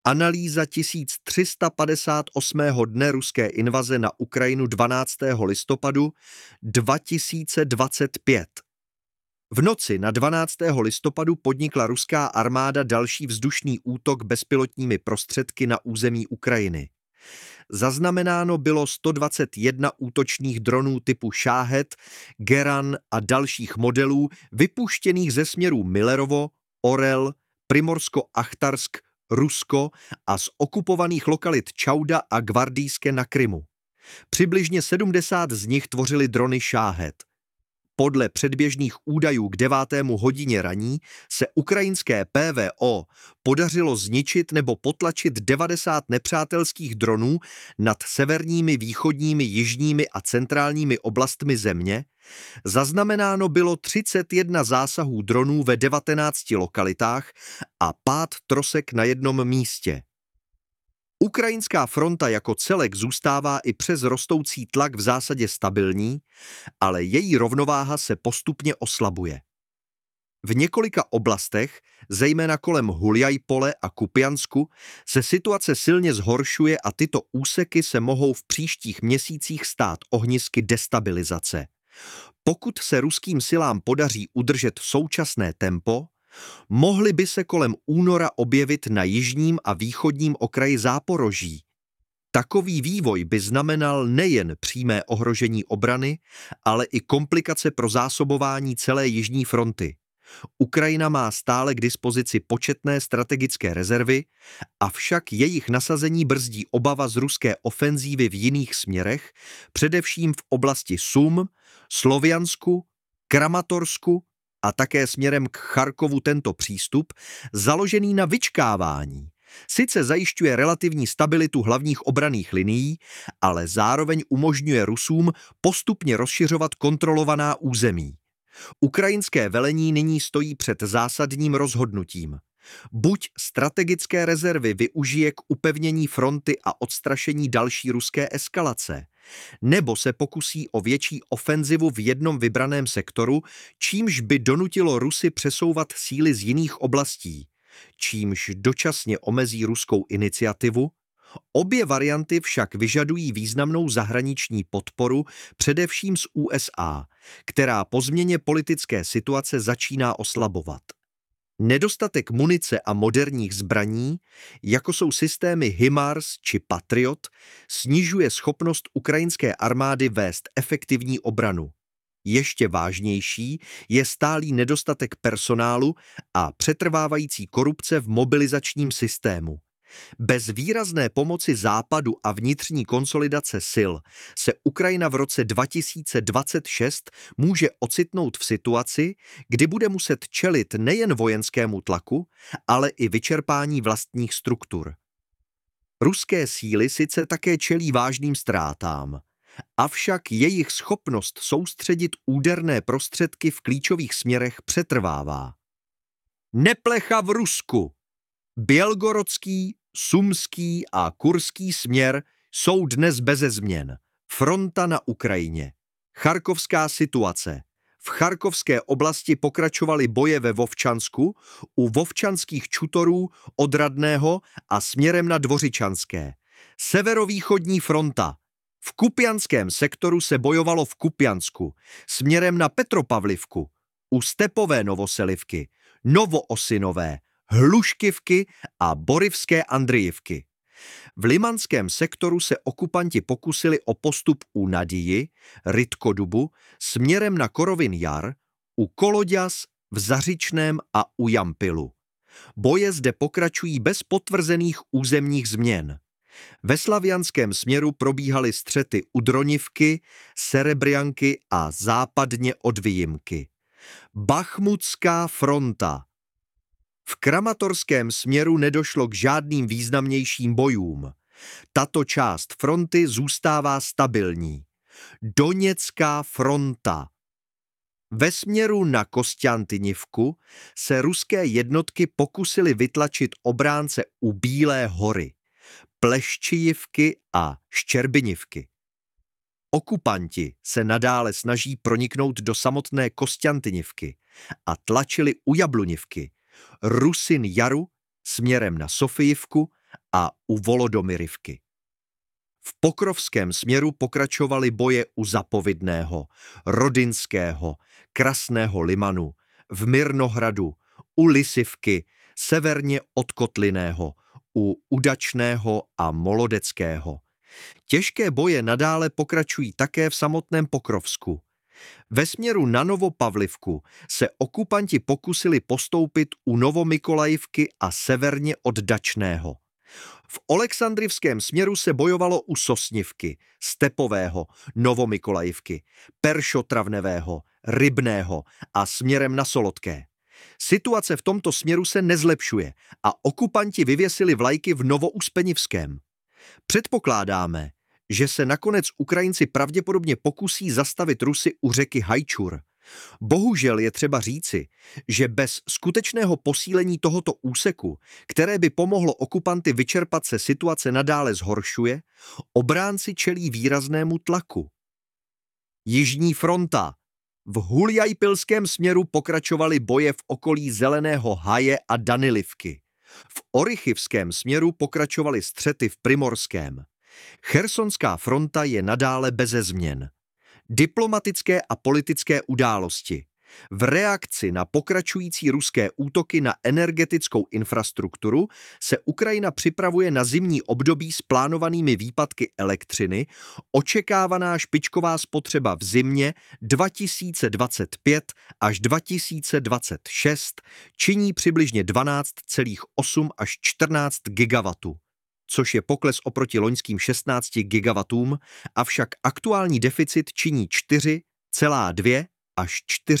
Analýza 1358. dne ruské invaze na Ukrajinu 12. listopadu 2025. V noci na 12. listopadu podnikla ruská armáda další vzdušný útok bezpilotními prostředky na území Ukrajiny. Zaznamenáno bylo 121 útočných dronů typu Šáhet, Geran a dalších modelů vypuštěných ze směrů Millerovo, Orel, Primorsko-Achtarsk, Rusko a z okupovaných lokalit Čauda a Gvardijské na Krymu. Přibližně 70 z nich tvořily drony Šáhet. Podle předběžných údajů k 9. hodině raní se ukrajinské PVO podařilo zničit nebo potlačit 90 nepřátelských dronů nad severními, východními, jižními a centrálními oblastmi země. Zaznamenáno bylo 31 zásahů dronů ve 19 lokalitách a pád trosek na jednom místě. Ukrajinská fronta jako celek zůstává i přes rostoucí tlak v zásadě stabilní, ale její rovnováha se postupně oslabuje. V několika oblastech, zejména kolem Huljajpole a Kupiansku, se situace silně zhoršuje a tyto úseky se mohou v příštích měsících stát ohnisky destabilizace. Pokud se ruským silám podaří udržet současné tempo, mohly by se kolem února objevit na jižním a východním okraji Záporoží. Takový vývoj by znamenal nejen přímé ohrožení obrany, ale i komplikace pro zásobování celé jižní fronty. Ukrajina má stále k dispozici početné strategické rezervy, avšak jejich nasazení brzdí obava z ruské ofenzívy v jiných směrech, především v oblasti Sum, Sloviansku, Kramatorsku a také směrem k Charkovu. Tento přístup, založený na vyčkávání, sice zajišťuje relativní stabilitu hlavních obranných linií, ale zároveň umožňuje Rusům postupně rozšiřovat kontrolovaná území. Ukrajinské velení nyní stojí před zásadním rozhodnutím. Buď strategické rezervy využije k upevnění fronty a odstrašení další ruské eskalace, nebo se pokusí o větší ofenzivu v jednom vybraném sektoru, čímž by donutilo Rusy přesouvat síly z jiných oblastí, čímž dočasně omezí ruskou iniciativu. Obě varianty však vyžadují významnou zahraniční podporu, především z USA, která po změně politické situace začíná oslabovat. Nedostatek munice a moderních zbraní, jako jsou systémy HIMARS či Patriot, snižuje schopnost ukrajinské armády vést efektivní obranu. Ještě vážnější je stálý nedostatek personálu a přetrvávající korupce v mobilizačním systému. Bez výrazné pomoci Západu a vnitřní konsolidace sil se Ukrajina v roce 2026 může ocitnout v situaci, kdy bude muset čelit nejen vojenskému tlaku, ale i vyčerpání vlastních struktur. Ruské síly sice také čelí vážným ztrátám, avšak jejich schopnost soustředit úderné prostředky v klíčových směrech přetrvává. Neplecha v Rusku. Bělgorodský, Sumský a Kurský směr jsou dnes beze změn. Fronta na Ukrajině. Charkovská situace. V charkovské oblasti pokračovaly boje ve Vovčansku, u vovčanských čutorů od Radného a směrem na Dvořičanské. Severovýchodní fronta. V kupianském sektoru se bojovalo v Kupiansku, směrem na Petropavlivku, u Stepové Novoselivky, Novoosinové, Hluškivky a Borivské Andrijivky. V limanském sektoru se okupanti pokusili o postup u Nadiji, Rytkodubu, směrem na Korovin Jar, u Koloďas, v Zařičném a u Jampilu. Boje zde pokračují bez potvrzených územních změn. Ve slavianském směru probíhaly střety u Dronivky, Serebrianky a západně od Vyjimky. Bachmutská fronta. V kramatorském směru nedošlo k žádným významnějším bojům. Tato část fronty zůstává stabilní. Doněcká fronta. Ve směru na Kosťantynivku se ruské jednotky pokusily vytlačit obránce u Bílé hory, Pleščijivky a Ščerbinivky. Okupanti se nadále snaží proniknout do samotné Kosťantynivky a tlačili u Jablunivky, Rusin Jaru směrem na Sofijivku a u Volodomyrivky. V Pokrovském směru pokračovaly boje u Zapovidného, Rodinského, Krasného Limanu, v Mirnohradu, u Lisivky, severně od Kotliného, u Udačného a Molodeckého. Těžké boje nadále pokračují také v samotném Pokrovsku. Ve směru na Novopavlivku se okupanti pokusili postoupit u Novomykolajivky a severně od Dačného. V Oleksandrivském směru se bojovalo u Sosnivky, Stepového, Novomykolajivky, Peršotravnevého, Rybného a směrem na Solotké. Situace v tomto směru se nezlepšuje a okupanti vyvěsili vlajky v Novouspenivském. Předpokládáme, že se nakonec Ukrajinci pravděpodobně pokusí zastavit Rusy u řeky Hajčur. Bohužel je třeba říci, že bez skutečného posílení tohoto úseku, které by pomohlo okupanty vyčerpat, se situace nadále zhoršuje, obránci čelí výraznému tlaku. Jižní fronta. V Huljajpilském směru pokračovaly boje v okolí Zeleného haje a Danilivky. V Orychivském směru pokračovaly střety v Primorském. Chersonská fronta je nadále beze změn. Diplomatické a politické události. V reakci na pokračující ruské útoky na energetickou infrastrukturu se Ukrajina připravuje na zimní období s plánovanými výpadky elektřiny. Očekávaná špičková spotřeba v zimě 2025 až 2026 činí přibližně 12,8 až 14 gigawatů, což je pokles oproti loňským 16 gigawatům, avšak aktuální deficit činí 4,2 až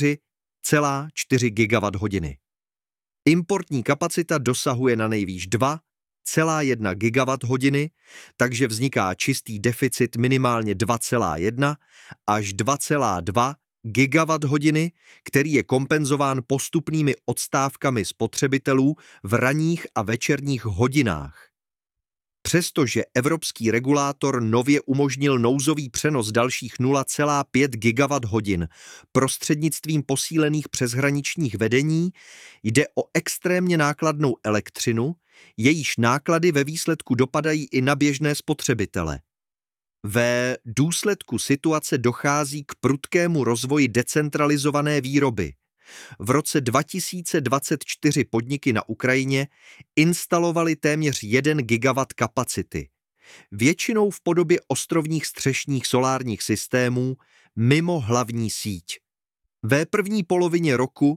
4,4 gigawatt-hodiny. Importní kapacita dosahuje na nejvýš 2,1 gigawatt-hodiny, takže vzniká čistý deficit minimálně 2,1 až 2,2 gigawatt-hodiny, který je kompenzován postupnými odstávkami spotřebitelů v ranních a večerních hodinách. Přestože evropský regulátor nově umožnil nouzový přenos dalších 0,5 gigawatt-hodin prostřednictvím posílených přeshraničních vedení, jde o extrémně nákladnou elektřinu, jejíž náklady ve výsledku dopadají i na běžné spotřebitele. Ve důsledku situace dochází k prudkému rozvoji decentralizované výroby. V roce 2024 podniky na Ukrajině instalovaly téměř 1 gigawatt kapacity, většinou v podobě ostrovních střešních solárních systémů mimo hlavní síť. Ve první polovině roku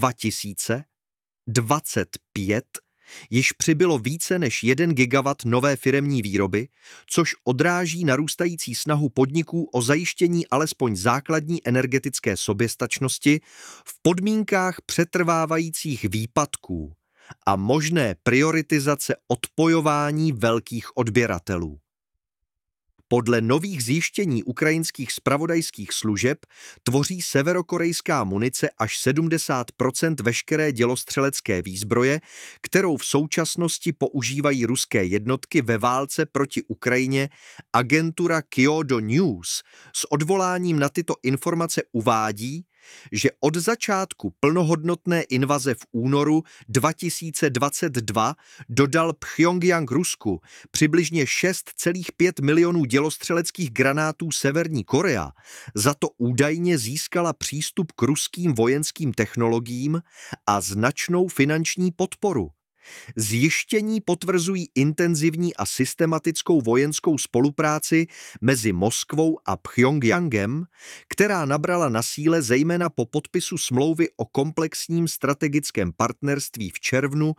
2025 již přibylo více než 1 gigawatt nové firemní výroby, což odráží narůstající snahu podniků o zajištění alespoň základní energetické soběstačnosti v podmínkách přetrvávajících výpadků a možné prioritizace odpojování velkých odběratelů. Podle nových zjištění ukrajinských zpravodajských služeb tvoří severokorejská munice až 70% veškeré dělostřelecké výzbroje, kterou v současnosti používají ruské jednotky ve válce proti Ukrajině. Agentura Kyodo News s odvoláním na tyto informace uvádí, že od začátku plnohodnotné invaze v únoru 2022 dodal Pchjongjang Rusku přibližně 6,5 milionů dělostřeleckých granátů Severní Korea, za to údajně získala přístup k ruským vojenským technologiím a značnou finanční podporu. Zjištění potvrzují intenzivní a systematickou vojenskou spolupráci mezi Moskvou a Pchjongjangem, která nabrala na síle zejména po podpisu smlouvy o komplexním strategickém partnerství v červnu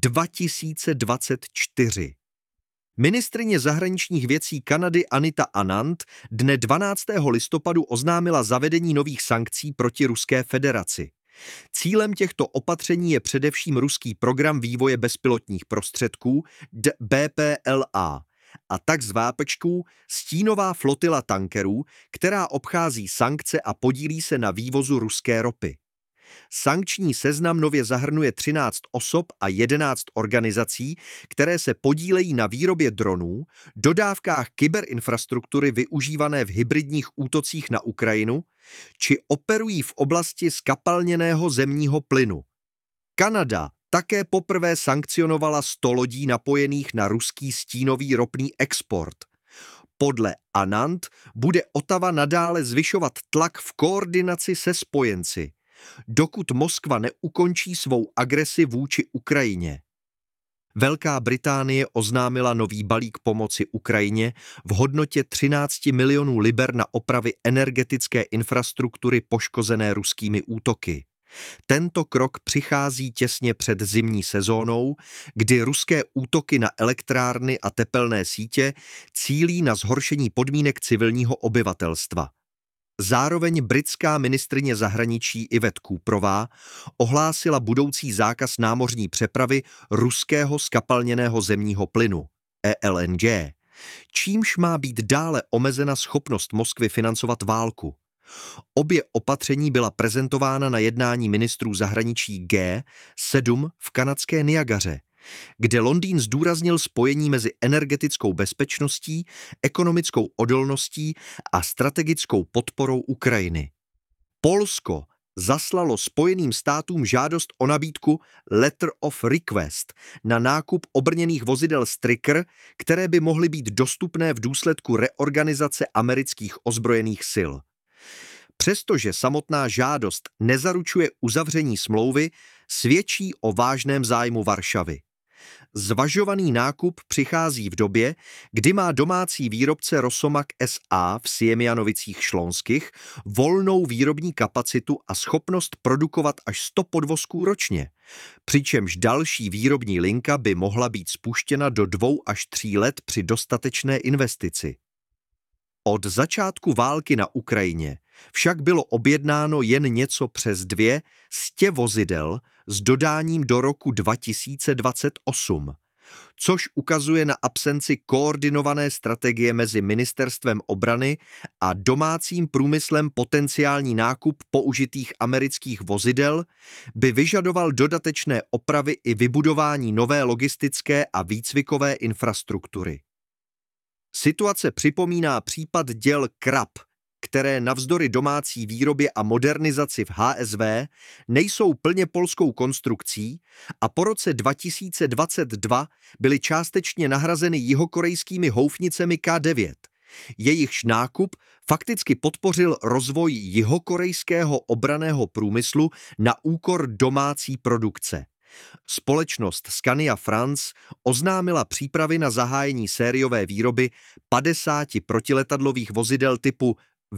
2024. Ministryně zahraničních věcí Kanady Anita Anand dne 12. listopadu oznámila zavedení nových sankcí proti Ruské federaci. Cílem těchto opatření je především ruský program vývoje bezpilotních prostředků BPLA a tak z vápečků stínová flotila tankerů, která obchází sankce a podílí se na vývozu ruské ropy. Sankční seznam nově zahrnuje 13 osob a 11 organizací, které se podílejí na výrobě dronů, dodávkách kyberinfrastruktury využívané v hybridních útocích na Ukrajinu, či operují v oblasti zkapalněného zemního plynu. Kanada Také poprvé sankcionovala 100 lodí napojených na ruský stínový ropný export. Podle Anand bude Ottawa nadále zvyšovat tlak v koordinaci se spojenci, dokud Moskva neukončí svou agresi vůči Ukrajině. Velká Británie oznámila nový balík pomoci Ukrajině v hodnotě 13 milionů liber na opravy energetické infrastruktury poškozené ruskými útoky. Tento krok přichází těsně před zimní sezónou, kdy ruské útoky na elektrárny a tepelné sítě cílí na zhoršení podmínek civilního obyvatelstva. Zároveň britská ministryně zahraničí Yvette Cooperová ohlásila budoucí zákaz námořní přepravy ruského zkapalněného zemního plynu LNG, čímž má být dále omezena schopnost Moskvy financovat válku. Obě opatření byla prezentována na jednání ministrů zahraničí G7 v kanadské Niagaře, kde Londýn zdůraznil spojení mezi energetickou bezpečností, ekonomickou odolností a strategickou podporou Ukrajiny. Polsko zaslalo Spojeným státům žádost o nabídku Letter of Request na nákup obrněných vozidel Stryker, které by mohly být dostupné v důsledku reorganizace amerických ozbrojených sil. Přestože samotná žádost nezaručuje uzavření smlouvy, svědčí o vážném zájmu Varšavy. Zvažovaný nákup přichází v době, kdy má domácí výrobce Rosomak SA v Siemianovicích-Šlonských volnou výrobní kapacitu a schopnost produkovat až 100 podvozků ročně, přičemž další výrobní linka by mohla být spuštěna do 2 až 3 let při dostatečné investici. Od začátku války na Ukrajině však bylo objednáno jen něco přes 200 vozidel s dodáním do roku 2028, což ukazuje na absenci koordinované strategie mezi Ministerstvem obrany a domácím průmyslem. Potenciální nákup použitých amerických vozidel by vyžadoval dodatečné opravy i vybudování nové logistické a výcvikové infrastruktury. Situace připomíná případ děl Krab, které navzdory domácí výrobě a modernizaci v HSV nejsou plně polskou konstrukcí a po roce 2022 byly částečně nahrazeny jihokorejskými houfnicemi K9. Jejichž nákup fakticky podpořil rozvoj jihokorejského obranného průmyslu na úkor domácí produkce. Společnost Scania France oznámila přípravy na zahájení sériové výroby 50 protiletadlových vozidel typu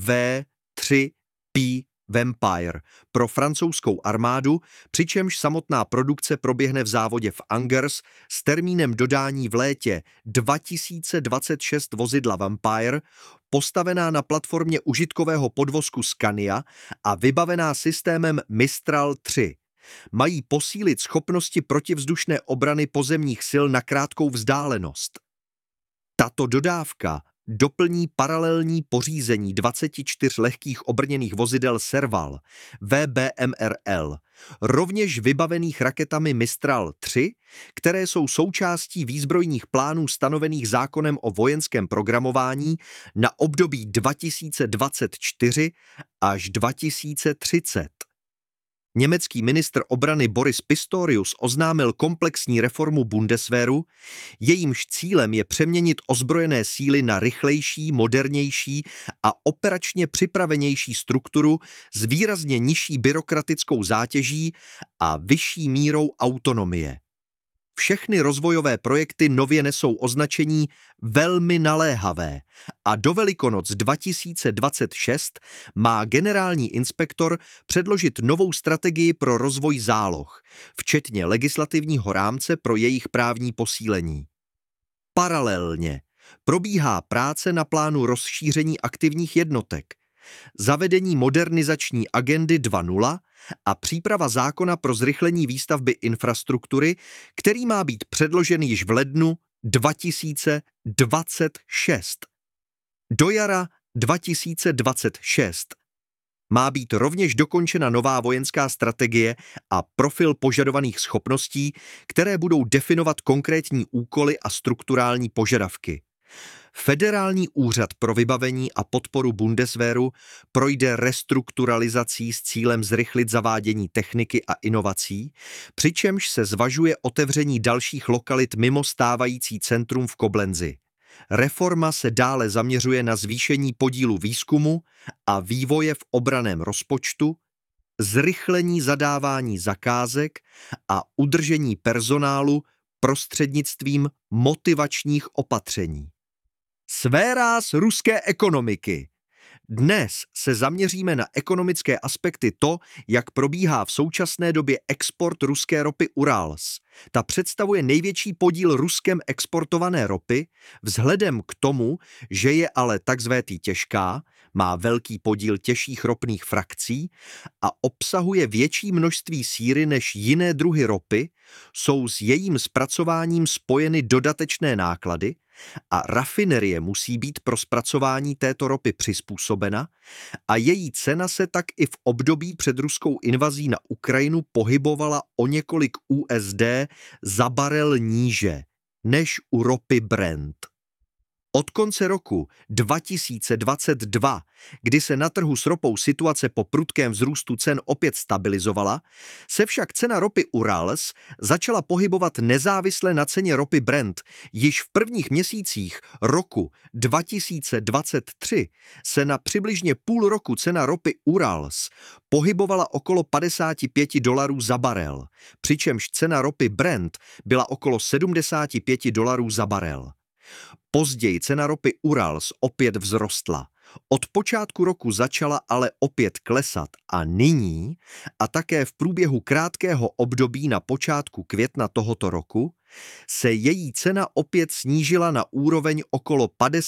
V3P Vampire pro francouzskou armádu, přičemž samotná produkce proběhne v závodě v Angers s termínem dodání v létě 2026 vozidla Vampire, postavená na platformě užitkového podvozku Scania a vybavená systémem Mistral 3. Mají posílit schopnosti protivzdušné obrany pozemních sil na krátkou vzdálenost. Tato dodávka doplní paralelní pořízení 24 lehkých obrněných vozidel Serval VBMRL, rovněž vybavených raketami Mistral 3, které jsou součástí výzbrojních plánů stanovených zákonem o vojenském programování na období 2024 až 2030. Německý ministr obrany Boris Pistorius oznámil komplexní reformu Bundeswehru, jejímž cílem je přeměnit ozbrojené síly na rychlejší, modernější a operačně připravenější strukturu s výrazně nižší byrokratickou zátěží a vyšší mírou autonomie. Všechny rozvojové projekty nově nesou označení velmi naléhavé a do Velikonoc 2026 má generální inspektor předložit novou strategii pro rozvoj záloh, včetně legislativního rámce pro jejich právní posílení. Paralelně probíhá práce na plánu rozšíření aktivních jednotek, zavedení modernizační agendy 2.0 a příprava zákona pro zrychlení výstavby infrastruktury, který má být předložen již v lednu 2026. Do jara 2026 má být rovněž dokončena nová vojenská strategie a profil požadovaných schopností, které budou definovat konkrétní úkoly a strukturální požadavky. Federální úřad pro vybavení a podporu Bundeswehru projde restrukturalizací s cílem zrychlit zavádění techniky a inovací, přičemž se zvažuje otevření dalších lokalit mimo stávající centrum v Koblenzi. Reforma se dále zaměřuje na zvýšení podílu výzkumu a vývoje v obranném rozpočtu, zrychlení zadávání zakázek a udržení personálu prostřednictvím motivačních opatření. Sféráz ruské ekonomiky. Dnes se zaměříme na ekonomické aspekty to, jak probíhá v současné době export ruské ropy Urals. Ta představuje největší podíl Ruskem exportované ropy, vzhledem k tomu, že je ale takzvaná těžká, má velký podíl těžších ropných frakcí a obsahuje větší množství síry než jiné druhy ropy, jsou s jejím zpracováním spojeny dodatečné náklady a rafinerie musí být pro zpracování této ropy přizpůsobena a její cena se tak i v období před ruskou invazí na Ukrajinu pohybovala o několik USD za barel níže než u ropy Brent. Od konce roku 2022, kdy se na trhu s ropou situace po prudkém vzrůstu cen opět stabilizovala, se však cena ropy Urals začala pohybovat nezávisle na ceně ropy Brent. Již v prvních měsících roku 2023 se na přibližně půl roku cena ropy Urals pohybovala okolo $55 za barel, přičemž cena ropy Brent byla okolo $75 za barel. Později cena ropy Urals opět vzrostla. Od počátku roku začala ale opět klesat a nyní, a také v průběhu krátkého období na počátku května tohoto roku, se její cena opět snížila na úroveň okolo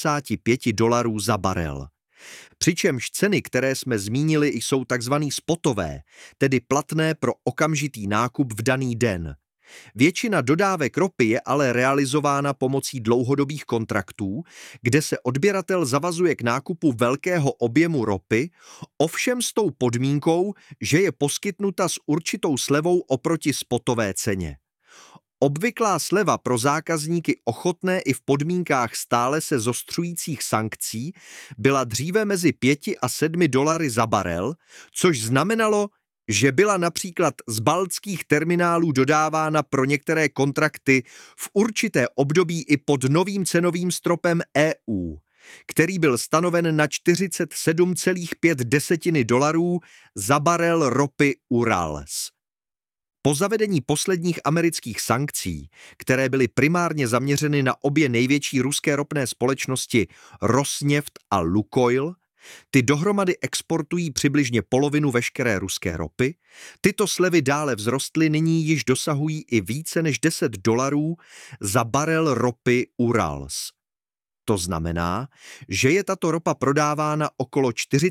$55 za barel. Přičemž ceny, které jsme zmínili, jsou takzvané spotové, tedy platné pro okamžitý nákup v daný den. Většina dodávek ropy je ale realizována pomocí dlouhodobých kontraktů, kde se odběratel zavazuje k nákupu velkého objemu ropy, ovšem s tou podmínkou, že je poskytnuta s určitou slevou oproti spotové ceně. Obvyklá sleva pro zákazníky ochotné i v podmínkách stále se zostřujících sankcí byla dříve mezi $5 a $7 za barel, což znamenalo, že byla například z baltských terminálů dodávána pro některé kontrakty v určité období i pod novým cenovým stropem EU, který byl stanoven na $47,5 za barel ropy Urals. Po zavedení posledních amerických sankcí, které byly primárně zaměřeny na obě největší ruské ropné společnosti Rosneft a Lukoil, ty dohromady exportují přibližně polovinu veškeré ruské ropy. Tyto slevy dále vzrostly, nyní již dosahují i více než $10 za barel ropy Urals. To znamená, že je tato ropa prodávána okolo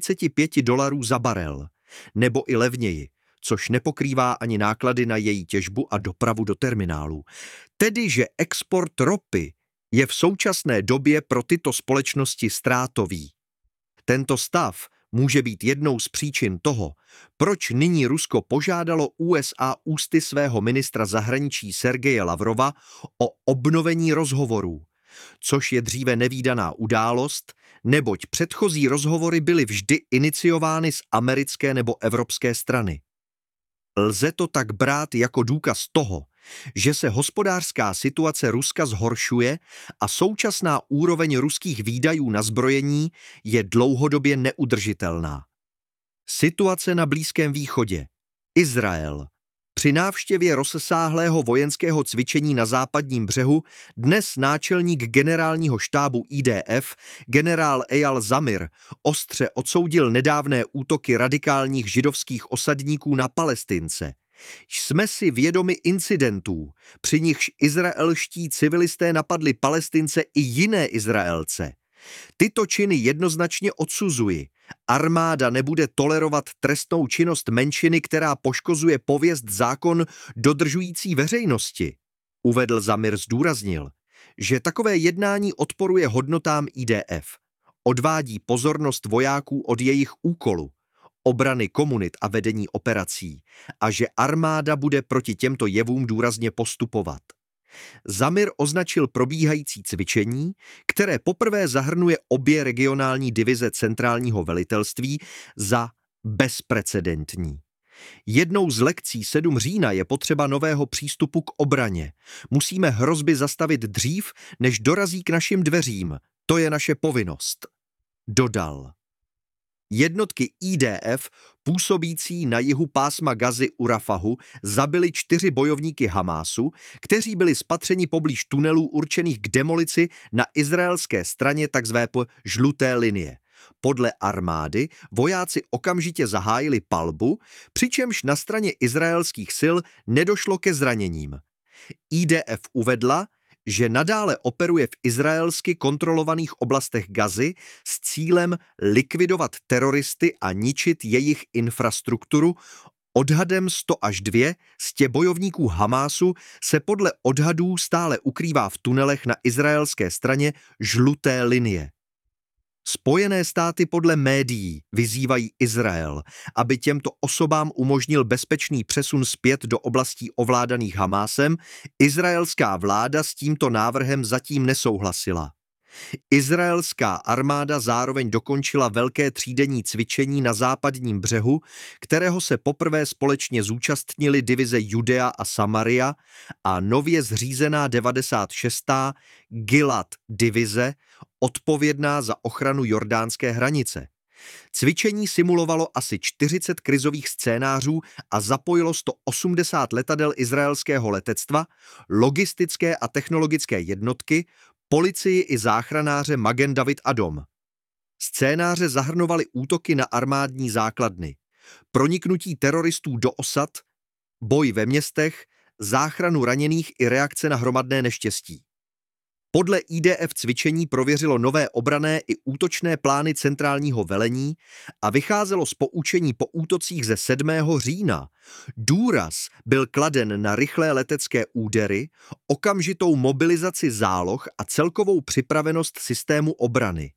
$45 za barel, nebo i levněji, což nepokrývá ani náklady na její těžbu a dopravu do terminálu. Tedy, že export ropy je v současné době pro tyto společnosti ztrátový. Tento stav může být jednou z příčin toho, proč nyní Rusko požádalo USA ústy svého ministra zahraničí Sergeje Lavrova o obnovení rozhovorů, což je dříve nevídaná událost, neboť předchozí rozhovory byly vždy iniciovány z americké nebo evropské strany. Lze to tak brát jako důkaz toho, že se hospodářská situace Ruska zhoršuje a současná úroveň ruských výdajů na zbrojení je dlouhodobě neudržitelná. Situace na Blízkém východě. Izrael. Při návštěvě rozsáhlého vojenského cvičení na západním břehu dnes náčelník generálního štábu IDF, generál Eyal Zamir, ostře odsoudil nedávné útoky radikálních židovských osadníků na Palestince. Jsme si vědomi incidentů, při nichž izraelští civilisté napadli Palestince i jiné Izraelce. Tyto činy jednoznačně odsuzuji. Armáda nebude tolerovat trestnou činnost menšiny, která poškozuje pověst zákon dodržující veřejnosti. Uvedl Zamir, zdůraznil, že takové jednání odporuje hodnotám IDF. Odvádí pozornost vojáků od jejich úkolu, obrany komunit a vedení operací, a že armáda bude proti těmto jevům důrazně postupovat. Zamir označil probíhající cvičení, které poprvé zahrnuje obě regionální divize centrálního velitelství, za bezprecedentní. Jednou z lekcí 7 října je potřeba nového přístupu k obraně. Musíme hrozby zastavit dřív, než dorazí k našim dveřím. To je naše povinnost, dodal. Jednotky IDF působící na jihu pásma Gazy u Rafahu zabili 4 bojovníky Hamásu, kteří byli spatřeni poblíž tunelů určených k demolici na izraelské straně tzv. Žluté linie. Podle armády vojáci okamžitě zahájili palbu, přičemž na straně izraelských sil nedošlo ke zraněním. IDF uvedla, že nadále operuje v izraelsky kontrolovaných oblastech Gazy s cílem likvidovat teroristy a ničit jejich infrastrukturu. Odhadem 100 až 200 bojovníků Hamásu se podle odhadů stále ukrývá v tunelech na izraelské straně Žluté linie. Spojené státy podle médií vyzývají Izrael, aby těmto osobám umožnil bezpečný přesun zpět do oblastí ovládaných Hamásem. Izraelská vláda s tímto návrhem zatím nesouhlasila. Izraelská armáda zároveň dokončila velké třídenní cvičení na západním břehu, kterého se poprvé společně zúčastnili divize Judea a Samaria a nově zřízená 96. Gilad divize, odpovědná za ochranu jordánské hranice. Cvičení simulovalo asi 40 krizových scénářů a zapojilo 180 letadel izraelského letectva, logistické a technologické jednotky, policii i záchranáře Magen David Adom. Scénáře zahrnovaly útoky na armádní základny, proniknutí teroristů do osad, boj ve městech, záchranu raněných i reakce na hromadné neštěstí. Podle IDF cvičení prověřilo nové obranné i útočné plány centrálního velení a vycházelo z poučení po útocích ze 7. října. Důraz byl kladen na rychlé letecké údery, okamžitou mobilizaci záloh a celkovou připravenost systému obrany.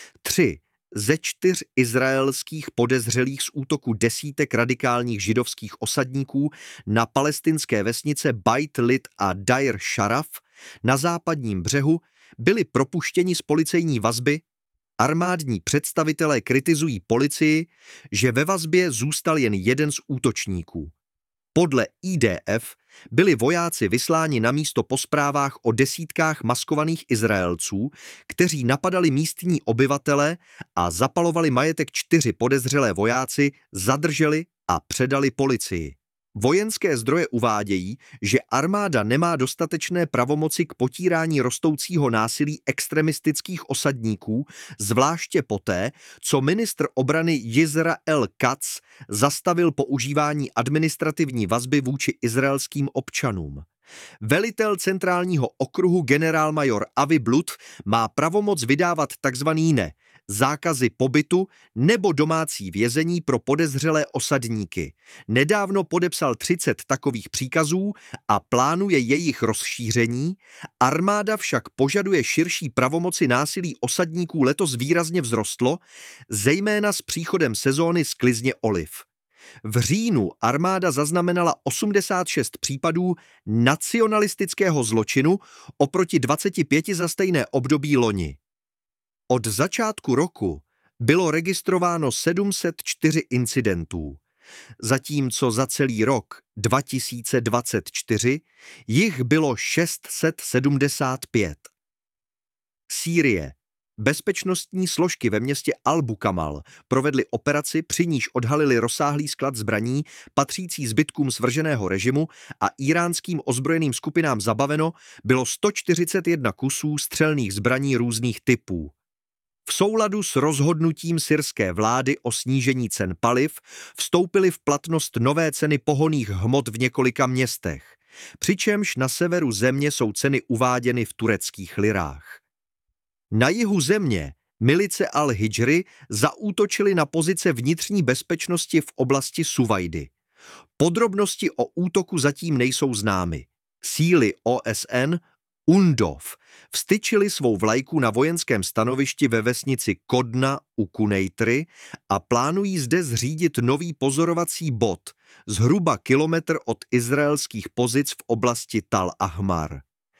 3 ze 4 izraelských podezřelých z útoku desítek radikálních židovských osadníků na palestinské vesnice Beit Lit a Dair Sharaf na západním břehu byli propuštěni z policejní vazby. Armádní představitelé kritizují policii, že ve vazbě zůstal jen jeden z útočníků. Podle IDF byli vojáci vysláni na místo po zprávách o desítkách maskovaných Izraelců, kteří napadali místní obyvatele a zapalovali majetek. 4 podezřelé vojáci zadrželi a předali policii. Vojenské zdroje uvádějí, že armáda nemá dostatečné pravomoci k potírání rostoucího násilí extremistických osadníků, zvláště poté, co ministr obrany Yisrael Katz zastavil používání administrativní vazby vůči izraelským občanům. Velitel centrálního okruhu generálmajor Avi Blut má pravomoc vydávat takzvaný zákazy pobytu nebo domácí vězení pro podezřelé osadníky. Nedávno podepsal 30 takových příkazů a plánuje jejich rozšíření. Armáda však požaduje širší pravomoci. Násilí osadníků letos výrazně vzrostlo, zejména s příchodem sezóny sklizně oliv. V říjnu armáda zaznamenala 86 případů nacionalistického zločinu oproti 25 za stejné období loni. Od začátku roku bylo registrováno 704 incidentů, zatímco za celý rok 2024 jich bylo 675. Sýrie. Bezpečnostní složky ve městě Al-Bukamal provedly operaci, při níž odhalili rozsáhlý sklad zbraní patřící zbytkům svrženého režimu a íránským ozbrojeným skupinám zabaveno bylo 141 kusů střelných zbraní různých typů. V souladu s rozhodnutím syrské vlády o snížení cen paliv vstoupily v platnost nové ceny pohonných hmot v několika městech, přičemž na severu země jsou ceny uváděny v tureckých lirách. Na jihu země milice Al-Hidžry zaútočily na pozice vnitřní bezpečnosti v oblasti Suvajdy. Podrobnosti o útoku zatím nejsou známy. Síly OSN UNDOF vztyčili svou vlajku na vojenském stanovišti ve vesnici Kodna u Kunejtry a plánují zde zřídit nový pozorovací bod zhruba kilometr od izraelských pozic v oblasti Tal Ahmar.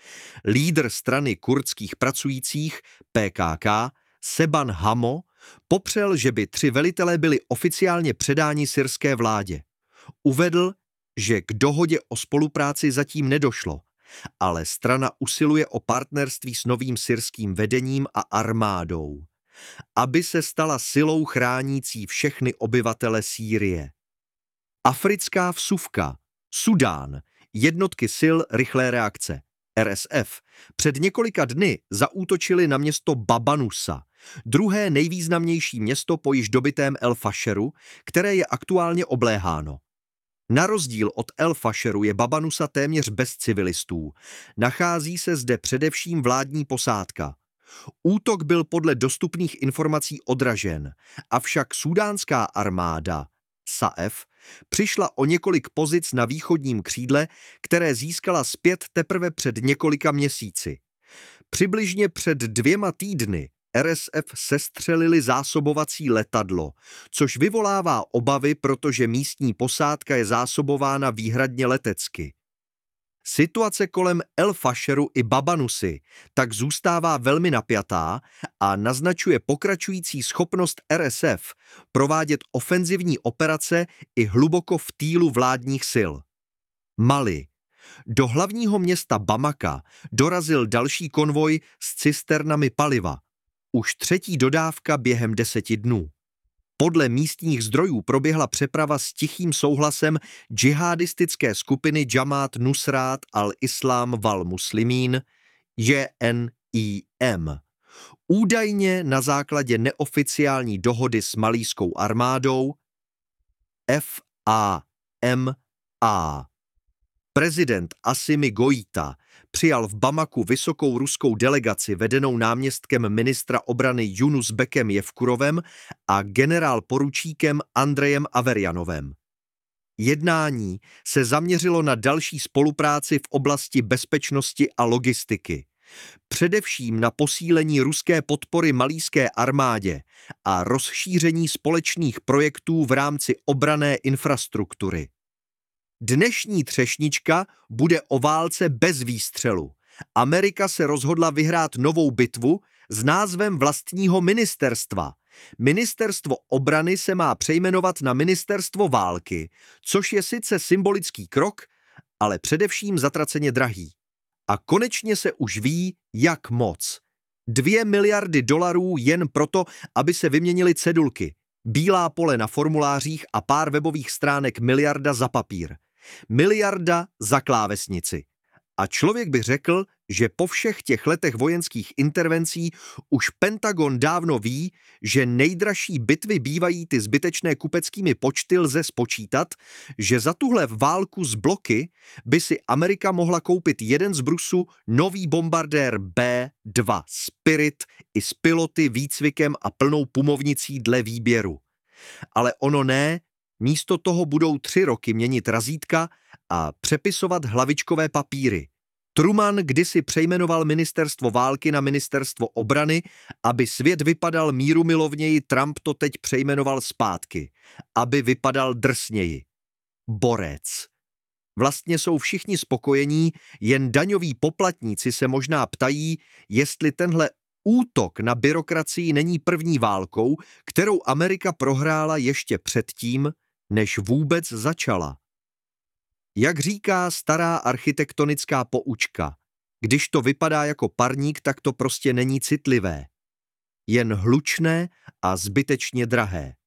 Lídr strany kurdských pracujících PKK Seban Hamo popřel, že by 3 velitelé byli oficiálně předáni syrské vládě. Uvedl, že k dohodě o spolupráci zatím nedošlo, ale strana usiluje o partnerství s novým syrským vedením a armádou, aby se stala silou chránící všechny obyvatele Sýrie. Africká vsuvka, Sudán, jednotky sil rychlé reakce, RSF, před několika dny zaútočili na město Babanusa, druhé nejvýznamnější město po již dobytém El Fasheru, které je aktuálně obléháno. Na rozdíl od El Fasheru je Babanusa téměř bez civilistů. Nachází se zde především vládní posádka. Útok byl podle dostupných informací odražen, avšak súdánská armáda SAF přišla o několik pozic na východním křídle, které získala zpět teprve před několika měsíci. Přibližně před 2 týdny RSF sestřelili zásobovací letadlo, což vyvolává obavy, protože místní posádka je zásobována výhradně letecky. Situace kolem El Fasheru i Babanusy tak zůstává velmi napjatá a naznačuje pokračující schopnost RSF provádět ofenzivní operace i hluboko v týlu vládních sil. Mali. Do hlavního města Bamaka dorazil další konvoj s cisternami paliva. Už 3. dodávka během 10 dnů. Podle místních zdrojů proběhla přeprava s tichým souhlasem džihadistické skupiny Jamaat Nusrat al-Islam wal Muslimín, JNIM. Údajně na základě neoficiální dohody s malijskou armádou FAMA. Prezident Assimi Goïta přijal v Bamaku vysokou ruskou delegaci vedenou náměstkem ministra obrany Yunusbekem Jevkurovem a generál poručíkem Andrejem Averjanovem. Jednání se zaměřilo na další spolupráci v oblasti bezpečnosti a logistiky, především na posílení ruské podpory malijské armádě a rozšíření společných projektů v rámci obranné infrastruktury. Dnešní třešnička bude o válce bez výstřelu. Amerika se rozhodla vyhrát novou bitvu s názvem vlastního ministerstva. Ministerstvo obrany se má přejmenovat na ministerstvo války, což je sice symbolický krok, ale především zatraceně drahý. A konečně se už ví, jak moc. 2 miliardy dolarů jen proto, aby se vyměnily cedulky. Bílá pole na formulářích a pár webových stránek miliarda za papír. Miliarda za klávesnici. A člověk by řekl, že po všech těch letech vojenských intervencí už Pentagon dávno ví, že nejdražší bitvy bývají ty zbytečné kupeckými počty lze spočítat, že za tuhle válku s bloky by si Amerika mohla koupit jeden z Brusu nový bombardér B-2 Spirit i s piloty, výcvikem a plnou pumovnicí dle výběru. Ale ono ne, místo toho budou 3 roky měnit razítka a přepisovat hlavičkové papíry. Truman kdysi přejmenoval ministerstvo války na ministerstvo obrany, aby svět vypadal mírumilovněji, Trump to teď přejmenoval zpátky, aby vypadal drsněji. Borec. Vlastně jsou všichni spokojení, jen daňoví poplatníci se možná ptají, jestli tenhle útok na byrokracii není první válkou, kterou Amerika prohrála ještě předtím, než vůbec začala. Jak říká stará architektonická poučka, když to vypadá jako parník, tak to prostě není citlivé. Jen hlučné a zbytečně drahé.